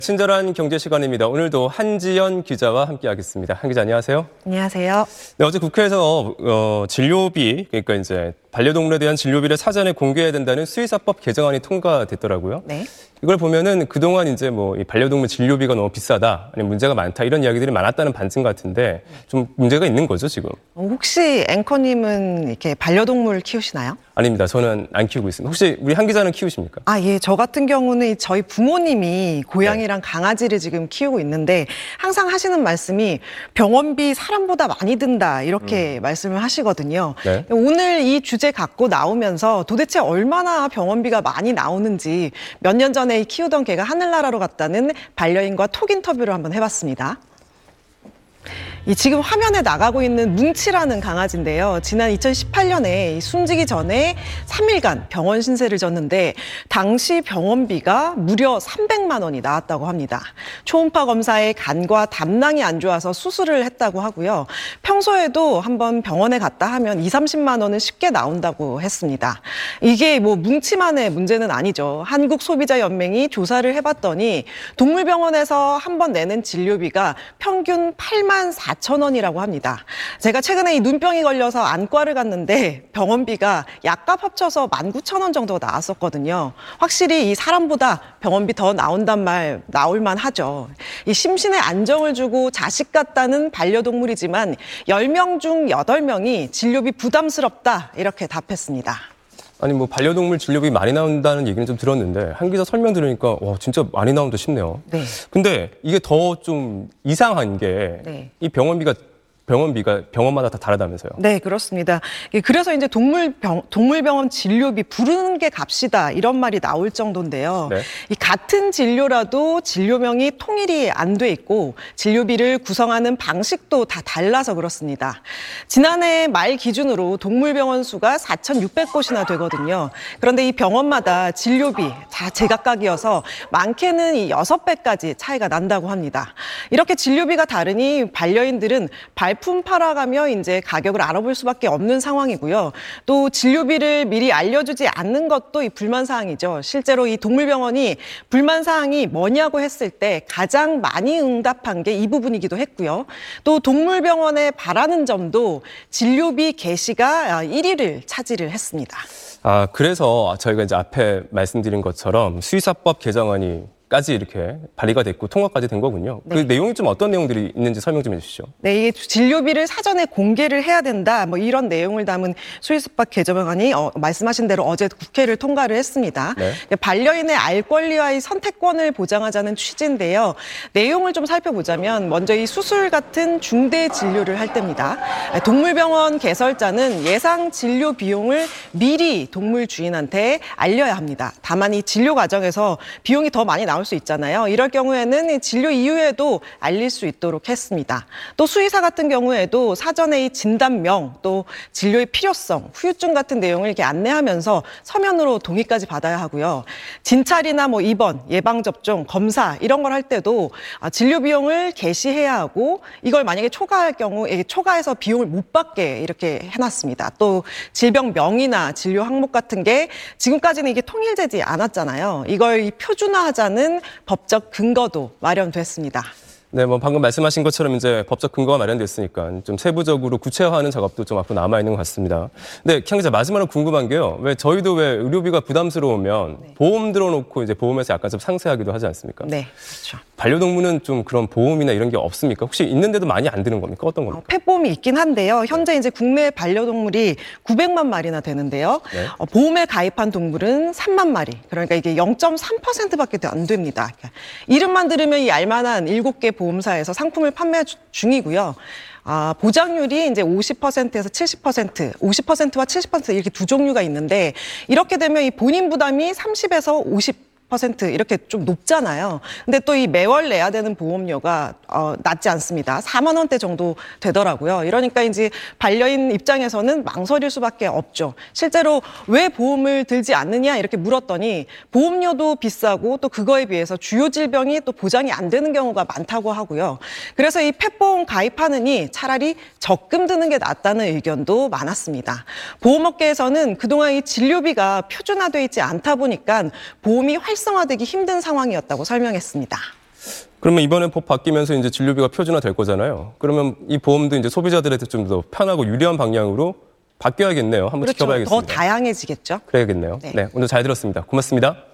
친절한 경제 시간입니다. 오늘도 한지연 기자와 함께하겠습니다. 한 기자 안녕하세요. 안녕하세요. 네, 어제 국회에서 진료비, 그러니까 이제 반려동물에 대한 진료비를 사전에 공개해야 된다는 수의사법 개정안이 통과됐더라고요. 네. 이걸 보면은 그동안 이제 이 반려동물 진료비가 너무 비싸다, 아니면 문제가 많다 이런 이야기들이 많았다는 반증 같은데 좀 문제가 있는 거죠 지금? 혹시 앵커님은 이렇게 반려동물 키우시나요? 아닙니다. 저는 안 키우고 있습니다. 혹시 우리 한 기자는 키우십니까? 예. 저 같은 경우는 저희 부모님이 고양이랑 강아지를 지금 키우고 있는데 항상 하시는 말씀이 병원비 사람보다 많이 든다 이렇게 말씀을 하시거든요. 네. 오늘 이 주제 갖고 나오면서 도대체 얼마나 병원비가 많이 나오는지 몇 년 전에 키우던 개가 하늘나라로 갔다는 반려인과 톡 인터뷰를 한번 해봤습니다. 지금 화면에 나가고 있는 뭉치라는 강아지인데요. 지난 2018년에 숨지기 전에 3일간 병원 신세를 졌는데 당시 병원비가 무려 300만 원이 나왔다고 합니다. 초음파 검사에 간과 담낭이 안 좋아서 수술을 했다고 하고요. 평소에도 한번 병원에 갔다 하면 2, 30만 원은 쉽게 나온다고 했습니다. 이게 뭉치만의 문제는 아니죠. 한국소비자연맹이 조사를 해봤더니 동물병원에서 한번 내는 진료비가 평균 8만 4천 원이라고 합니다. 제가 최근에 이 눈병이 걸려서 안과를 갔는데 병원비가 약값 합쳐서 19,000원 정도 나왔었거든요. 확실히 이 사람보다 병원비 더 나온단 말 나올만 하죠. 이 심신의 안정을 주고 자식 같다는 반려동물이지만 10명 중 8명이 진료비 부담스럽다 이렇게 답했습니다. 아니 반려동물 진료비 많이 나온다는 얘기는 좀 들었는데 한 기자 설명 들으니까 와 진짜 많이 나온다 싶네요. 네. 근데 이게 더 좀 이상한 게 이 병원비가 병원마다 다 다르다면서요? 네, 그렇습니다. 그래서 이제 동물병원 진료비 부르는 게 값이다 이런 말이 나올 정도인데요. 네. 이 같은 진료라도 진료명이 통일이 안 돼 있고 진료비를 구성하는 방식도 다 달라서 그렇습니다. 지난해 말 기준으로 동물병원 수가 4,600곳이나 되거든요. 그런데 이 병원마다 진료비 다 제각각이어서 많게는 이 6배까지 차이가 난다고 합니다. 이렇게 진료비가 다르니 반려인들은 발품 팔아가며 이제 가격을 알아볼 수밖에 없는 상황이고요. 또 진료비를 미리 알려주지 않는 것도 이 불만 사항이죠. 실제로 이 동물병원이 불만 사항이 뭐냐고 했을 때 가장 많이 응답한 게 이 부분이기도 했고요. 또 동물병원에 바라는 점도 진료비 개시가 1위를 차지를 했습니다. 그래서 저희가 이제 앞에 말씀드린 것처럼 수의사법 개정안까지 이렇게 발의가 됐고 통과까지 된 거군요. 네. 그 내용이 좀 어떤 내용들이 있는지 설명 좀 해주시죠. 네, 이 진료비를 사전에 공개를 해야 된다. 이런 내용을 담은 수의사법 개정안이 말씀하신 대로 어제 국회를 통과를 했습니다. 네. 반려인의 알 권리와의 선택권을 보장하자는 취지인데요. 내용을 좀 살펴보자면 먼저 이 수술 같은 중대 진료를 할 때입니다. 동물병원 개설자는 예상 진료 비용을 미리 동물 주인한테 알려야 합니다. 다만 이 진료 과정에서 비용이 더 많이 나올 수 있잖아요. 이럴 경우에는 진료 이후에도 알릴 수 있도록 했습니다. 또 수의사 같은 경우에도 사전에 이 진단명, 또 진료의 필요성, 후유증 같은 내용을 이렇게 안내하면서 서면으로 동의까지 받아야 하고요. 진찰이나 입원, 예방접종, 검사 이런 걸 할 때도 진료 비용을 게시해야 하고 이걸 만약에 초과할 경우 초과해서 비용을 못 받게 이렇게 해놨습니다. 또 질병명이나 진료 항목 같은 게 지금까지는 이게 통일되지 않았잖아요. 이걸 표준화하자는 법적 근거도 마련됐습니다. 네, 방금 말씀하신 것처럼 이제 법적 근거가 마련됐으니까 좀 세부적으로 구체화하는 작업도 좀 앞으로 남아 있는 것 같습니다. 근데 현 기자 마지막으로 궁금한 게요. 저희도 의료비가 부담스러우면 보험 들어놓고 이제 보험에서 약간 좀 상세하기도 하지 않습니까? 네, 그렇죠. 반려동물은 좀 그런 보험이나 이런 게 없습니까? 혹시 있는데도 많이 안 드는 겁니까? 어떤 겁니까? 펫보험이 있긴 한데요. 현재 이제 국내 반려동물이 900만 마리나 되는데요. 네. 보험에 가입한 동물은 3만 마리. 그러니까 이게 0.3%밖에 안 됩니다. 이름만 들으면 이 알만한 7개 보험사에서 상품을 판매 중이고요. 보장률이 이제 50%에서 70%, 50%와 70% 이렇게 두 종류가 있는데 이렇게 되면 이 본인 부담이 30에서 50% 이렇게 좀 높잖아요. 근데 또 이 매월 내야 되는 보험료가 낮지 않습니다. 4만 원대 정도 되더라고요. 이러니까 이제 반려인 입장에서는 망설일 수밖에 없죠. 실제로 왜 보험을 들지 않느냐 이렇게 물었더니 보험료도 비싸고 또 그거에 비해서 주요 질병이 또 보장이 안 되는 경우가 많다고 하고요. 그래서 이 펫보험 가입하느니 차라리 적금 드는 게 낫다는 의견도 많았습니다. 보험업계에서는 그동안 이 진료비가 표준화되어 있지 않다 보니까 보험이 활성화되기 힘든 상황이었다고 설명했습니다. 그러면 이번에 법 바뀌면서 이제 진료비가 표준화 될 거잖아요. 그러면 이 보험도 이제 소비자들한테 좀 더 편하고 유리한 방향으로 바뀌어야겠네요. 한번 그렇죠. 지켜봐야겠습니다. 더 다양해지겠죠. 그래야겠네요. 네. 네, 오늘 잘 들었습니다. 고맙습니다.